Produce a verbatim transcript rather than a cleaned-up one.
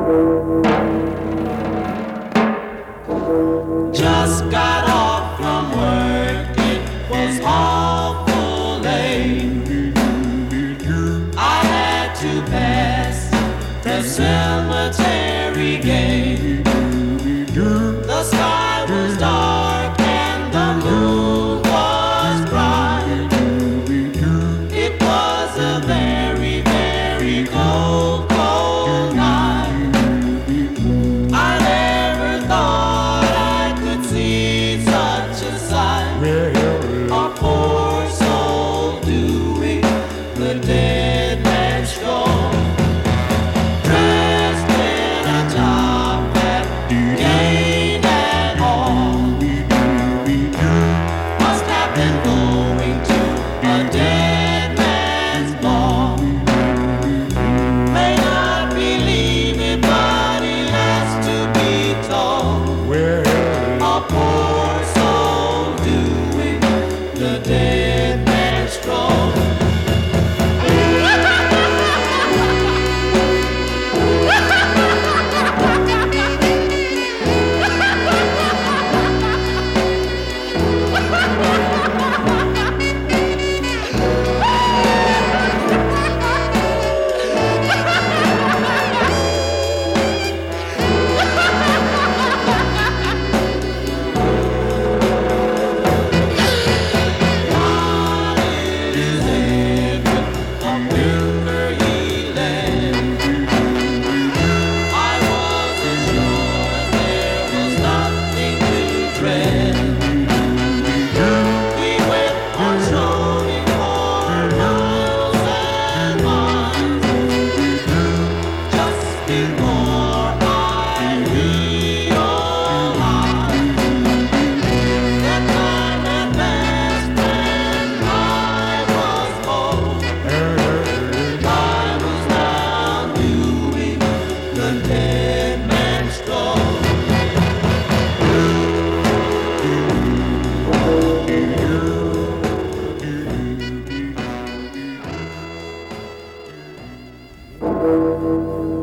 Just got off from work, it was awful late. I had to pass the cemetery gate. The sky was dark and the moon was bright. It was a very, very cold, cold night. I never thought I could see such a sight. A poor soul doing the dead man's stroll, dressed in a top hat, gained and all. Must have been going to a dead man's ball. May not believe it, but he has to be told. A poor soul doing the dead man's stroll. Thank you.